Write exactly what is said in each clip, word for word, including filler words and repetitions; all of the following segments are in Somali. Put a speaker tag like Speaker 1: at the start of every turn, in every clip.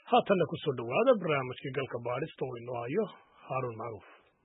Speaker 1: haatanna ku soo dhawaada barnaamijkii galka baadhista oo inoo hayo Haarun Macruuf.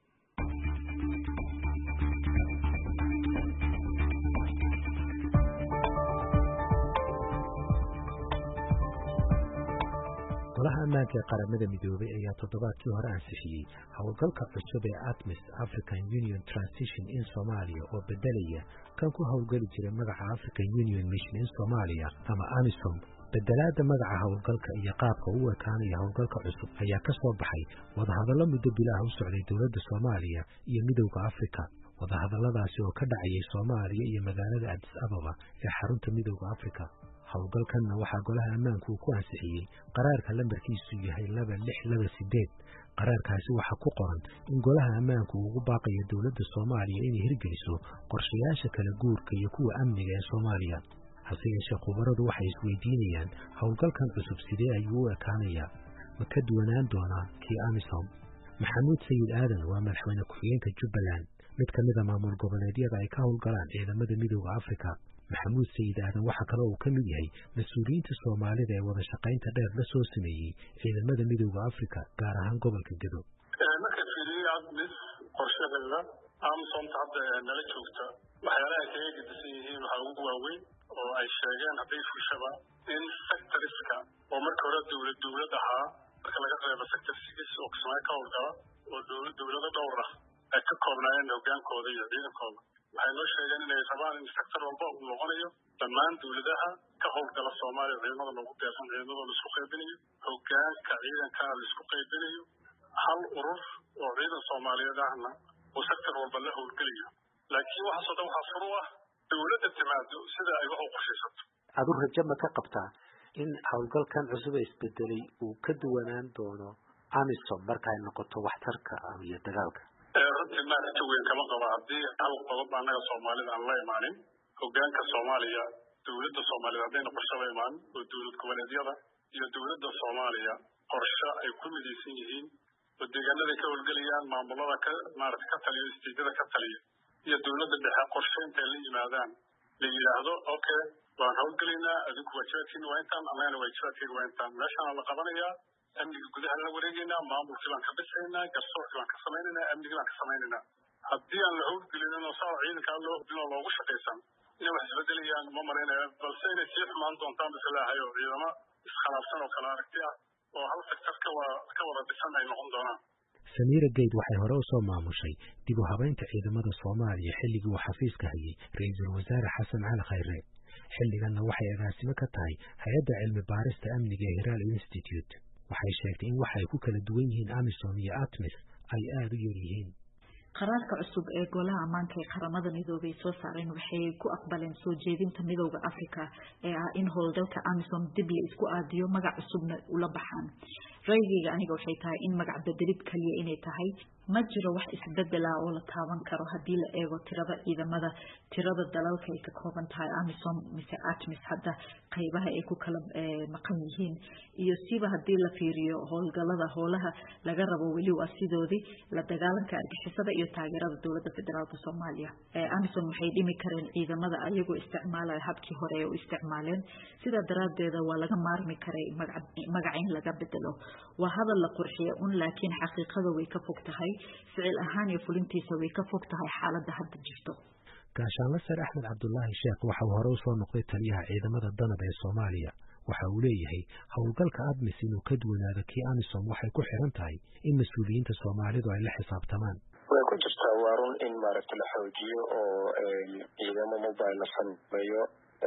Speaker 2: golaha ammaanka ee qaramada midoobay ayaa toddobaadkii hore ansixiyey howlgalka cusub ee ATMIS African Union Transition in Somalia oo bedelaya kan ku howlgali jiray magaca African Union Mission in Somalia ama AMISOM. bedelaada magaca howlgalka iyo qaabka uu ekaanaya howlgalka cusub ayaa ka soo baxay wadahadallo muddo bilaah u socday dowladda Soomaaliya iyo midowga Afrika. wadahadalladaasi oo ka dhacayay Soomaaliya iyo magaalada Addis Ababa ee xarunta midowga Afrika. howlgalkanna waxaa golaha ammaanku uu ku ansixiyey qaraarka lambarkiisu yahay laba lix laba sideed. qaraarkaasi waxaa ku qoran in golaha ammaanku uu ugu baaqayo dowladda Soomaaliya inay hirgeliso qorshayaasha kala guurka iyo kuwa amniga ee Soomaaliya. hase yeeshee khubaradu waxay isweydiinayaan howlgalkan cusub sidee ayuu u ekaanayaa, ma ka duwanaan doonaa kii AMISOM? maxamuud sayid aadan waa madaxweyne ku-xigeenka Jubbaland, mid ka mid a maamul goboleedyada ay ka howlgalaan ciidamada midowda Afrika. maxamuud sayid aadan waxaa kaloo uu ka mid yahay mas-uuliyiinta Soomaalida ee wada shaqaynta dheer la soo sameeyey ciidamada midowda Afrika gaar ahaan gobolka Gedo.
Speaker 3: marka fiiriyo ATMIS qorshadeeda AMISOM hadda nala joogta waxyaalaha kaga gedisan yihiin waxaa ugu waaweyn oo ay sheegeen hadday fushaba in sectoriska oo marka hore dowlad dowlad ahaa marka laga reebo sector six oo Kismaayo ka howlgala oo dowlado dhowr ah ay ka koobnaayeen hogaankooda iyo ciidankooda. waxay noo sheegeen inay rabaan in sector walba uu noqonayo dhammaan dowladaha ka howlgala Soomaaliya ciidamada loogu deeqan ciidamada la isku qaybinayo, hogaanka ciidankana la isku qaybinayo, hal urur oo ciidan Soomaaliyeed ahna oo sector walba la howlgalayo. laakiin waxaasoo dhan waxaa furu ah dowladda timaado sida ay wax u qorshaysato.
Speaker 2: adu rajo ma ka qabtaa in howlgalkan cusub ee isbedelay uu ka duwanaan doono AMISOM marka ay noqoto waxtarka iyo dagaalka?
Speaker 3: runtii ma rajo weyn kama qaba haddii hal qodob annaga Soomaalida aan la imaanin. hogaanka Soomaaliya dowladda Soomaaliya haddayna qorshe la imaanin oo dowlad goboleedyada iyo dowladda Soomaaliya qorshe ay ku midaysan yihiin oo deegaanaday ka howlgelayaan maamulada ka maaragta ka taliyo istiijada ka taliyo iyo dowladda dhexe qorshe intay la yimaadaan la yidhaahdo okay waan howlgelaynaa adinku waajibaadkiina waa intaan annagana waajibaadkayga waa intaan meeshaana la qabanayaa amniga gudaha la wareegaynaa maamulkii baan ka dhisaynaa garsoorkii baan ka samaynaynaa amnigii baan ka samaynaynaa. haddii aan la howlgelinin oo saa ciidankaa loo hubin oo loogu shaqaysan inay wax isbedelayaan ma malaynaya, balse inay sii xumaan doontaan bislaahay oo ciidamo iskhilaafsan oo kala aragti ah oo hal sector ka wada ka wada dhisan ay noqon doonaan.
Speaker 2: Samiira Geyd waxay hore u soo maamushay dib u habaynta ciidamada Soomaaliya xilligii uu xafiiska hayay ra'iisul wasaare Xasan Cali Khayre. xilliganna waxay agaasimo ka tahay hay'adda cilmi baarista amniga ee Hiral Institute. waxay sheegtay in waxay ku kala duwan yihiin AMISOM iyo ATMIS ay aad u yar yihiin.
Speaker 4: qaraarka cusub ee golaha ammaanka ee qaramada midoobay soo saareen waxay ku aqbaleen soo jeedinta midowda Afrika ee ah in howlgalka AMISOM dib la isku aadiyo magac cusubna ula baxaan. ra'yigayga aniga waxay tahay in magac bedelid kaliya inay tahay ma jiro wax isbedela oo la taaban karo haddii la eego tirada ciidamada tirada dalalka ay ka kooban tahay AMISOM mise ATMIS hadda qaybaha ay ku kala maqan yihiin iyo siba haddii la fiiriyo howlgalada howlaha laga rabo weli waa sidoodii la dagaalanka argixisada iyo taageerada dowladda federaalka Soomaaliya. AMISOM waxay dhimi kareen ciidamada ayagoo isticmaalaya habkii hore ee u isticmaaleen, sida daraadeeda waa laga maarmi karay magac in laga bedelo. waa hadal la qurxiyo un laakiin xaqiiqada way ka fog tahay, ficil ahaan iyo fulintiisa way ka fog tahay xaaladda hadda jirto.
Speaker 2: gaashaanle sare Axmed Cabdullaahi Sheekh waxa uu hore u soo noqday taliyaha ciidamada danab ee Soomaaliya. waxa uu leeyahay howlgalka ATMIS inuu ka duwanaado kii AMISOM waxay ku xiran tahay in mas-uuliyiinta Soomaalidu ay la xisaabtamaan.
Speaker 5: way ku jirtaa waa run in maaragta la xoojiyo oo ciidamo mobile la sameeyo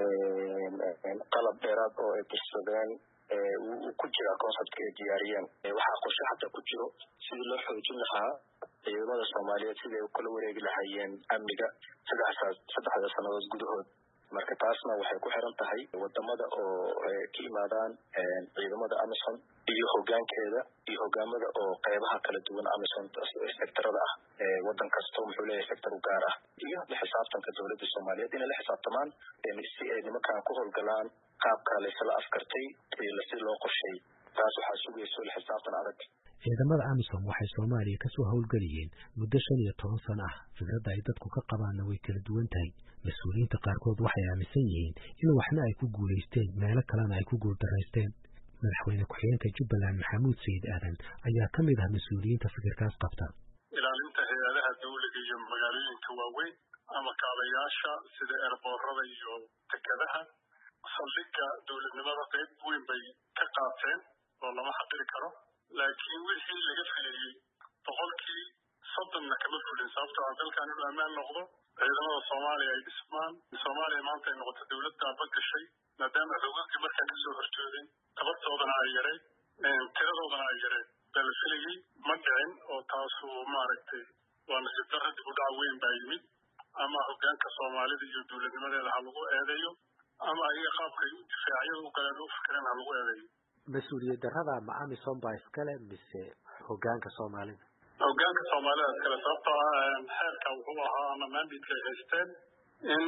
Speaker 5: qalab dheeraad oo ay dirsadeen uu ku jira conceptka ay diyaariyeen. waxaa qorshe xataa ku jiro sidii loo xoojin lahaa ciidamada Soomaaliyeed sidii ay u kala wareegi lahaayeen amniga saddexda sannadood gudahood. marka taasna waxay ku xiran tahay wadamada oo ka yimaadaan ciidamada AMISOM iyo hogaankeeda iyo hogaamada oo qaybaha kala duwan AMISOM sectorada ah. wadan kasta wuxuu leeyahay sector u gaar ah iyo la xisaabtanka dowladda Soomaaliyeed inay la xisaabtamaan si ay nimankan ku howlgalaan qaabka la isla afkartay iyo si loo qorsheeyay. taas waxaa sugayso la xisaabtan adag.
Speaker 2: ciidamada AMISOM waxay Soomaaliya ka soo howlgaliyeen muddo shan iyo toban sano ah. fikradda ay dadku ka qabaanna way kala duwan tahay. mas-uuliyiinta qaarkood waxay aaminsan yihiin in waxna ay ku guulaysteen meelo kalena ay ku guuldaraysteen. madaxweyne ku-xigeenka Jubbaland Maxamuud Sayid Aadan ayaa ka mid ah mas'uuliyiinta fikirkaas qabta.
Speaker 3: ilaalinta hay'adaha dawladda iyo magaalooyinka waaweyn ama kaabayaasha sida airportada iyo dekedaha saldhigga dawladnimada qayb weyn bay ka qaateen oo lama xaqiri karo laakiin wixii laga filayey boqolkii soddonna kama fulin sababtoo ah dalkan inuu ammaan noqdo ciidamada Soomaaliya ay dhismaan Soomaaliya maanta ay noqoto dawlad daaba gashay maadaama xoogagii markaa kasoo horjeedeen tabartoodana ay yareen tiradoodana ay yareen bal filayey ma dhicin oo taasu maaragtay waa nasiib darro dib u dhac weyn baa yimid ama hoggaanka Soomaalida iyo dawladnimadeeda ha lagu eedeeyo ama ayaga qaabkay difaacyada u galeen u fikireen ha lagu eedeeyo
Speaker 2: mas-uuliyad darrada ma amisom baa iskale mise hoggaanka Soomaalida
Speaker 3: hoggaanka Soomaalida iskale sababtoo ah xeerka wuxuu ahaa ama mandate ay haysteen in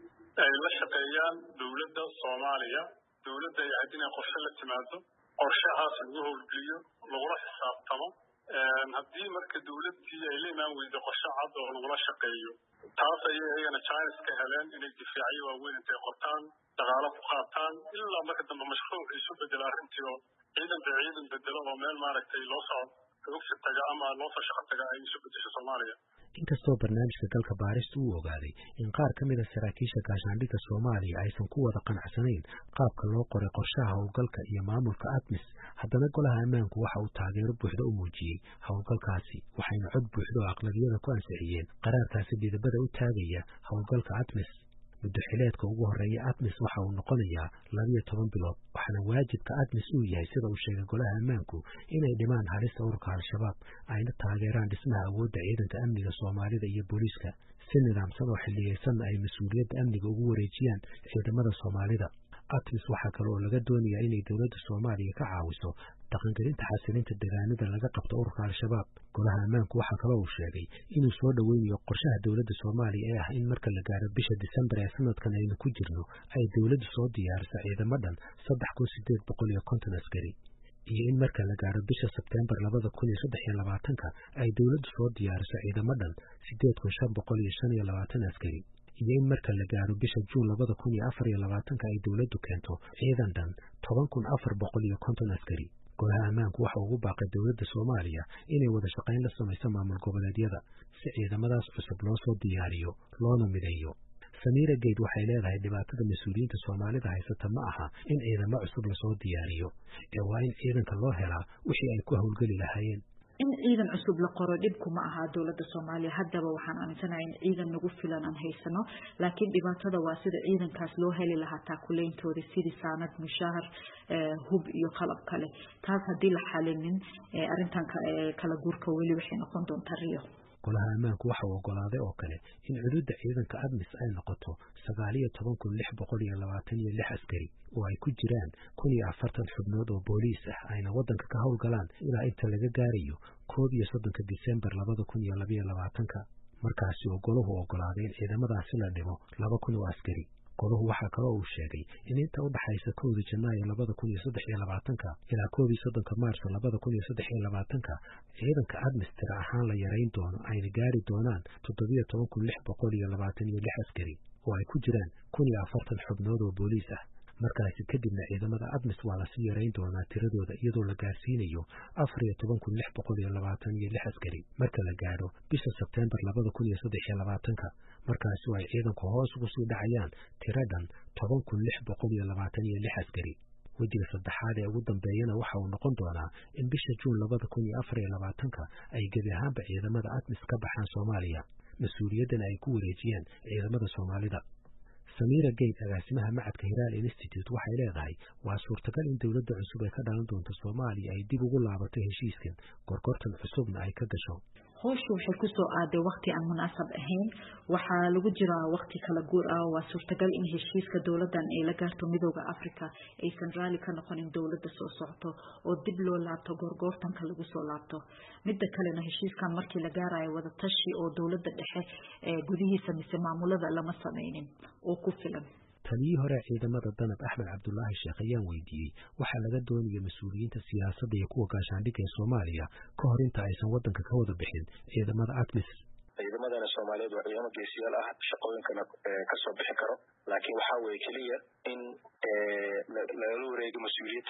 Speaker 3: ay la shaqeeyaan dawladda Soomaaliya dawladda ay hadina qorshe la timaado qorshahaas lagu howlgeliyo lagula xisaabtamo haddii marka dawladii ay la imaan weydo qorshe cad oo lagula shaqeeyo taas ayay ayagana chance ka heleen inay difaacyo waaweyn intay qortaan dhaqaalo ku qaataan ilaa marka dambe mashruuc isu bedelo arrintii oo ciidan ba ciidan bedelo oo meel maaragtay loo soo xogsi taga ama loo soo shaqo taga ay isu bedesho Soomaaliya.
Speaker 2: inkastoo barnaamijka galka baaristu uu ogaaday in qaar ka mid a saraakiisha gaashaandhigga Soomaaliya aysan ku wada qanacsanayn qaabka loo qoray qorshaha howlgalka iyo maamulka ATMIS haddana golaha ammaanku waxa uu taageero buuxda u muujiyey howlgalkaasi waxayna cod buuxda oo aqlabiyada ku ansixiyeen qaraarkaasi midabada u taagaya howlgalka ATMIS muddo xileedka ugu horeeya ATMIS waxa uu noqonayaa labiyo toban bilood waxaana waajibka ATMIS uu yahay sida uu sheegay golaha ammaanku inay dhimaan halista ururka al-shabaab ayna taageeraan dhismaha awoodda ciidanka amniga Soomaalida iyo booliiska si nidaamsan oo xilliyeysanna ay mas-uuliyadda amniga ugu wareejiyaan ciidamada Soomaalida. ATMIS waxaa kale oo laga doonayaa inay dawladda Soomaaliya ka caawiso dhaqangelinta xasilinta deegaanada laga qabto ururka al-shabaab. golaha ammaanku waxaa kale uu sheegay inuu soo dhaweynayo qorshaha dawladda Soomaaliya ee ah in marka la gaaro bisha December ee sanadkan aynu ku jirno ay dawladdu soo diyaariso ciidamo dhan saddex kun sideed boqol iyo konton askari iyo in marka la gaaro bisha September labada kun iyo saddex iyo labaatanka ay dawladdu soo diyaariso ciidamo dhan sideed kun shan boqol iyo shan iyo labaatan askari iyo in marka la gaaro bisha June labada kun iyo afar iyo labaatanka ay dawladdu keento ciidan dhan toban kun afar boqol iyo konton askari. golaha ammaanku waxa ugu baaqay dawladda Soomaaliya inay wada shaqayn la samayso maamul goboleedyada si ciidamadaas cusub loo soo diyaariyo loona mideeyo. Samira Geed waxay leedahay dhibaatada mas'uuliyiinta Soomaalida haysata ma aha in ciidamo cusub la soo diyaariyo ee waa in ciidanka loo helaa wixii ay ku howlgali lahaayeen.
Speaker 4: in ciidan cusub la qoro dhibku ma aha dawladda Soomaaliya haddaba waxaan aaminsanahay in ciidan nagu filan aan haysano laakiin dhibaatada waa sida ciidankaas loo heli lahaa taakuleentooda sidii saanad mushahar hub iyo qalab kale taas haddii la xalinin arrintan kala guurka weli waxay noqon doontaa riyo.
Speaker 2: golaha ammaanku waxa uu ogolaaday oo kale in xuduudda ciidanka ATMIS ay noqoto sagaal iyo toban kun lix boqol iyo labaatan iyo lix askari oo ay ku jiraan kun iyo afartan xubnood oo booliis ah ayna waddanka ka howlgalaan ilaa inta laga gaarayo koob iyo soddonka December labada kun iyo labiyo labaatanka markaasi oo golahu ogolaaday in ciidamadaasi la dhimo laba kun oo askari. golahu waxaa kale oo uu sheegay in inta u dhaxaysa kowda Janaayo labada kun iyo saddex iyo labaatanka ilaa koob iyo soddonka Maarso labada kun iyo saddex iyo labaatanka ciidanka ATMIS tiro ahaan la yarayn doono ayna gaari doonaan toddobiyo toban kun lix boqol iyo labaatan iyo lix askari oo ay ku jiraan kun iyo afartan xubnood oo booliis ah. markaasi kadibna ciidamada ATMIS waa la sii yarayn doonaa tiradooda iyadoo la gaarsiinayo afar iyo toban kun lix boqol iyo labaatan iyo lix askari marka la gaadho bisha September labada kun iyo saddex iyo labaatanka markaasi oo ay ciidanku hoos ugu sii dhacayaan tiro dhan toban kun lix boqol iyo labaatan iyo lix askari. wejiga saddexaad ee ugu dambeeyana waxa uu noqon doonaa in bisha June labada kun iyo afar iyo labaatanka ay gebi ahaanba ciidamada ATMIS ka baxaan Soomaaliya mas-uuliyaddana ay ku wareejiyaan ciidamada Soomaalida. Samira Geed agaasimaha macadka Hiral Institute waxay leedahay waa suurtagal in dawladda cusub ay ka dhalan doonto Soomaaliya ay dib ugu laabato heshiiskan gorgortan cusubna ay ka gasho.
Speaker 4: howshu waxay ku soo aaday waqti aan munaasab ahayn waxaa lagu jiraa waqti kala guur ah waa suurtagal in heshiiska dawladdan ay la gaarto midowga Afrika aysan raali ka noqonin dawladda soo socto oo dib loo laabto gorgortanka lagu soo laabto. midda kalena heshiiskan markii la gaarayo wada tashi oo dawladda dhexe ee gudihiisa mise maamulada lama sameynin oo ku filan.
Speaker 2: taliyii hore ciidamada danab Axmed Cabdullaahi Sheekh ayaan weydiiyey waxa laga doonaya mas'uuliyiinta siyaasadda iyo kuwa gaashaandhigga ee Soomaaliya ka hor inta aysan waddanka ka wada bixin ciidamada ATMIS.
Speaker 5: ciidamadana Soomaaliyeed waa ciidamo geesiyaal ah shaqooyinkana ka soo bixi karo laakiin waxa weeye kaliya in laga wareego mas'uuliyadda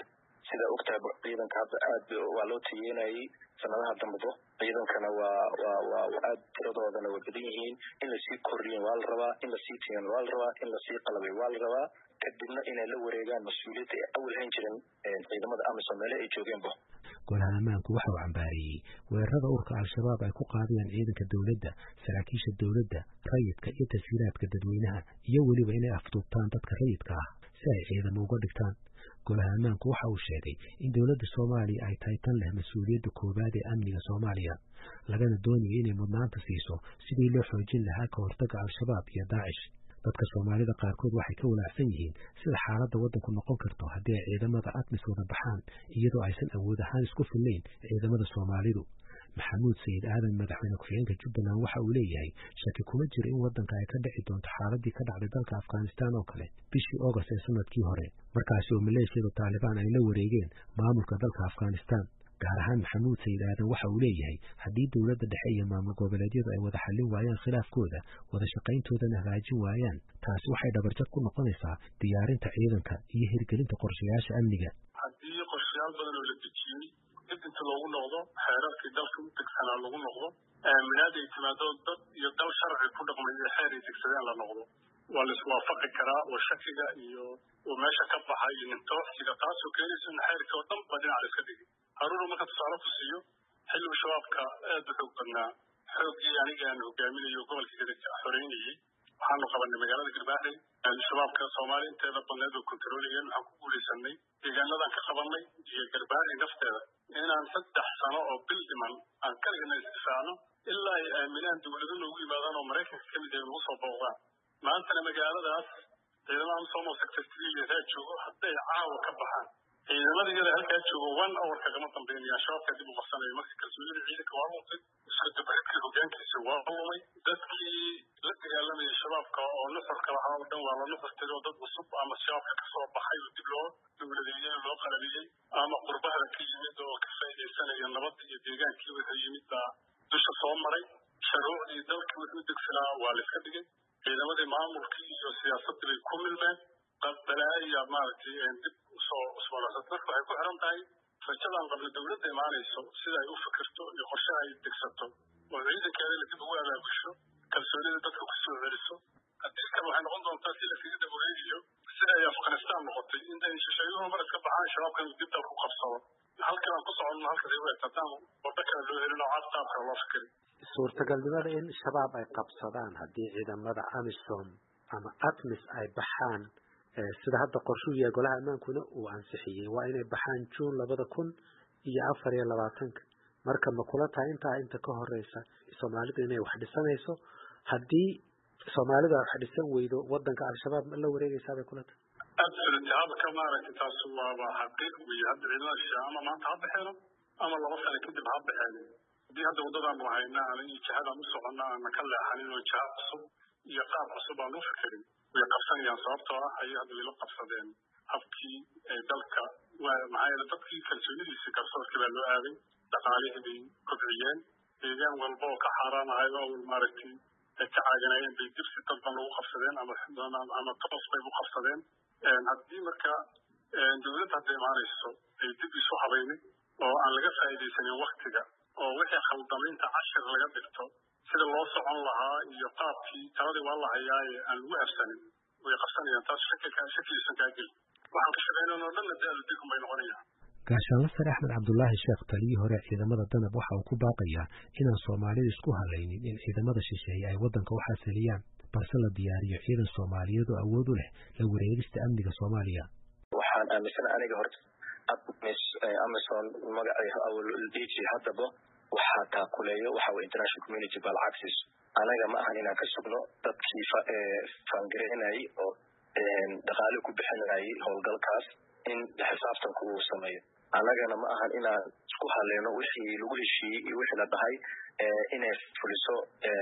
Speaker 5: sida ogtahay ciidanka hadda aad waa loo tiyeynayay sanadaha dambado ciidankana waa waa waa aad tiradoodana waa badan yihiin in lasii kordhiyo waa la rabaa in lasii tiyan waa la rabaa in lasii qalabay waa la rabaa kadibna inay la wareegaan mas-uuliyadda ay awal hayn jiren ciidamada amisom meele ay joogeenba
Speaker 2: golaha ammaanku waxa uu cambaariyey weerarada urka al-shabaab ay ku qaadayaan ciidanka dowladda saraakiisha dowladda rayidka iyo tashiiraadka dadweynaha iyo weliba inay afduubtaan dadka rayidka ah si ay ciidamo uga dhigtaan golaha ammaanku waxa uu sheegay in dowladda soomaaliya ay tahay tan leh mas-uuliyadda koowaad ee amniga soomaaliya lagana doonayo inay mudnaanta siiso sidii loo xoojin lahaa ka hortagga al-shabaab iyo daacish dadka soomaalida qaarkood waxay ka walaacsan yihiin sida xaaladda waddanku noqon karto haddii ay ciidamada atmis wada baxaan iyadoo aysan awood ahaan isku fillayn ciidamada soomaalidu maxamuud sayid aadan madaxweyne ku-xigeenka jubbaland waxa uu leeyahay shaki kuma jiro in waddanka ay ka dhici doonto xaaladii ka dhacday dalka afghanistan oo kale bishii august ee sanadkii hore markaasi oo maleeshiyada taalibaan ay la wareegeen maamulka dalka afghanistan gaar ahaan maxamuud sayid aadan waxa uu leeyahay haddii dowladda dhexe iyo maamul goboleedyadu ay wada xallin waayaan khilaafkooda wada shaqayntoodana hagaajin waayaan taasi waxay dhabarjad ku noqonaysaa diyaarinta ciidanka iyo hirgelinta qorshayaasha amniga
Speaker 3: haddii qorshayaal badan oo la dejiyey dib inta loogu noqdo xeerarkii dalka u degsanaa lagu noqdo aaminaad ay timaado dad iyo dal sharci ku dhaqmay ee xeer ay degsadeen la noqdo waa la iswaafaqi karaa oo shakiga iyo oo meesha ka baxa iyo nintoosiga taasoo keenaysa in xeerkii oo dhan ba dhinac la iska dhigay haruuna marka tusaale ku siiyo xilliga shabaabka aad u xoog badnaa xooggii aniga aan hogaaminayo gobolka gadag xoreynayay waxaanu qabanay magaalada galbaarey shabaabka soomaaliya inteeda badneed oo kontarooliyeen waxaan ku guulaysanay deegaanadan ka qabanay iyo galbaarey nafteeda inaan saddex sano oo bil dhiman aan kaligana isdifaacno ilaa ay aaminaan dowlado noogu yimaadaan oo maraykanka ka mid ah nagu soo booqdaan maantana magaaladaas ciidamada amisom oo secretariya raa joogo hadday caawa ka baxaan ciidamada iyada halkaa joogo one hour kagama dambeynayaan shabaabka dib u qabsanayo marka kalsoonida ciidanka waa luntay isku dabaridka hogaankiisa waa lumay dadkii la dagaalamayay shabaabka oo nuxurka lahaa oo dhan waa la nuxurtay oo dad cusub ama shabaabka kasoo baxay oo dib loo dowladeeyey loo qalabiyey ama qurbahada ka yimid oo ka faa'iidaysanaya nabadda iyo deegaankii wixii yimid baa dusha soo maray shuruucdii dalkii wuxuu degsanaa waa la iska dhigay ciidamadii maamulkii iyo siyaasaddii bay ku milmeen balaayaa maaragtay dib usoo usmalaasad marka waxay ku xiran tahay rajadaan qabna dowladda imaanayso sida ay u fikirto iyo qorshaha ay degsato oo ciidankeeda la dib ugu abaabusho kalsoonida dadka ku soo celiso haddii kale waxay noqon doontaa si laskaga daboleeyayo sida ay afghanistan noqotay intay shisheeyuhu mar iska baxaan shabaabkan dib dal ku qabsado halkan aan ku soconno halkaas ay u egta haddaan waddo kale loo helin oo caastaabka loo fikiri
Speaker 2: suurtagalnimada in shabaab ay qabsadaan haddii ciidamada amisom ama atmis ay baxaan sida hadda qorshuu yahay golaha ammaankuna uu ansixiyey waa inay baxaan juun labada kun iyo afar iyo labaatanka marka ma kula tahay intaa inta ka horeysa soomaalidu inay wax dhisanayso haddii soomaalida wax dhisan weydo wadanka al-shabaab ma la wareegaysaa bay kula tahay
Speaker 3: absolutely habka maaragtay taas waaba xaqiiq weeye hadda ciidamada ama maanta ha baxeeno ama laba sano kadib ha baxeen haddii hadda waddadaanu haynaa ana iyo jihadaan u soconna aana ka leexanin oo jiha cusub iyo qaab cusub aan u fikirin way qabsanayaan sababtoo ah ayay hadda wayla qabsadeen habkii dalka maxaa yeele dadkii kalsoonidiisii garsoorkii baa loo aaday dhaqaalihii bay kobciyeen deegaan walba oo ka xaaraan ahayd oo maaragtay ay ka caaganayeen bay dibsi dad ban lagu qabsadeen ama ama toos bay u qabsadeen haddii marka dowladda hadda imaanayso ay dib isu habaynay oo aan laga faa'iidaysanin waktiga oo wixii khaldamaynta cashir laga dhigto sida loo socon lahaa iyo qaabkii taladii waa la hayaaye aan lagu habsanin way qabsanayaan taas shakika shakiisan kaa geli waxaan ka shaqaynayno dhanna daalu digum bay noqonayaan
Speaker 2: gaashaanle sare axmed cabdulaahi sheekh taliyii hore ciidamada danab waxa uu ku baaqayaa inaan soomaalida isku halaynin in ciidamada shisheeye ay waddanka u xasiliyaan balse la diyaariyo ciidan soomaaliyeed oo awood u leh la wareegista amniga soomaaliya
Speaker 5: waxaan aaminsan aniga horta atmis amazon magaceeda awal dhiiji haddaba waxaa taakuleeyo waxa way international community balcagsis anaga ma ahan inaan ka sugno dadkii faangareynayay oo dhaqaale ku bixinayay howlgalkaas in xisaabtanku uu sameeyo annagana ma ahan inaan isku haleyno wixii lagu heshiiyey iyo wixii la dhahay inay fuliso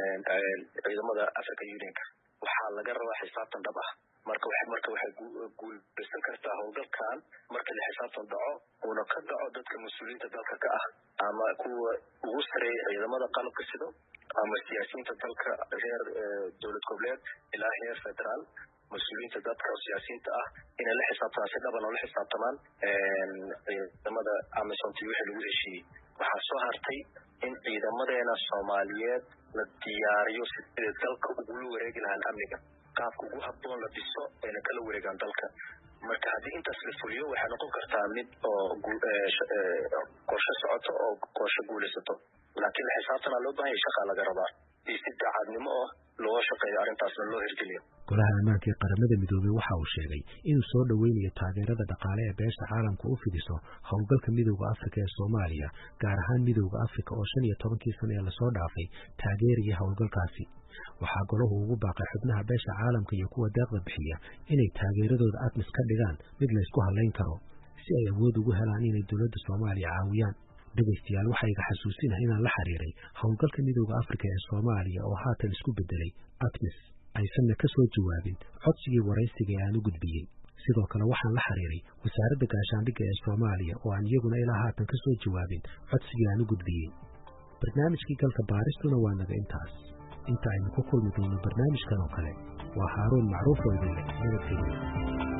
Speaker 5: ciidamada african unionka waxaa laga rabaa xisaabtan dhab ah marka marka waxay guuleysan kartaa howlgalkan marka la xisaabtan dhaco uuna ka dhaco dadka mas-uuliyiinta dalka ka ah ama kuwa ugu sareeya ciidamada qalabka sido ama siyaasiyiinta dalka heer dowlad goboleed ilaa heer federaal mas-uuliyiinta dadka siyaasiyiinta ah inay la xisaabtamaan si dhaban oo la xisaabtamaan ciidamada amisom wixii lagu heshiiyey waxaa soo hartay in ciidamadeena soomaaliyeed la diyaariyo sidii dalka ugula wareegi lahaan amniga qaabka ugu habboon la dhiso ayna kala wareegaan dalka marka haddii intaas la fuliyo waxay noqon kartaa mid oo qorshe socoto oo qorshe guulaysato laakiin la xisaabtana loo baahan yahay shaqaa laga rabaa iyo si daacadnimo ah loo shaqeeyo arrintaasna loo hirgeliyo
Speaker 2: golaha ammaanka ee qaramada midoobay waxa uu sheegay inuu soo dhoweynayo taageerada dhaqaale ee beesha caalamka u fidiso howlgalka midowda afrika ee soomaaliya gaar ahaan midowda afrika oo shan iyo tobankii sano ee lasoo dhaafay taageeraya howlgalkaasi waxaa golahu ugu baaqay xubnaha beesha caalamka iyo kuwa deeqda bixiya inay taageeradooda admis ka dhigaan mid laysku halayn karo si ay awood ugu helaan inay dowladda soomaaliya caawiyaan dhegaystayaal waxaa iga xasuusinah inaan la xiriiray howlgalka midowda afrika ee soomaaliya oo haatan isku bedelay admis aysanna ka soo jawaabin codsigii waraysiga ee aan u gudbiyey sidoo kale waxaan la xiriiray wasaaradda gaashaandhigga ee soomaaliya oo aan iyaguna ilaa haatan ka soo jawaabin codsigii aan u gudbiyey barnaamijkii galka baaristuna waa naga intaas inta aynu ku kulmi doono barnaamijkan oo kale waa haaruun macruuf oo idin leh nabadgelyo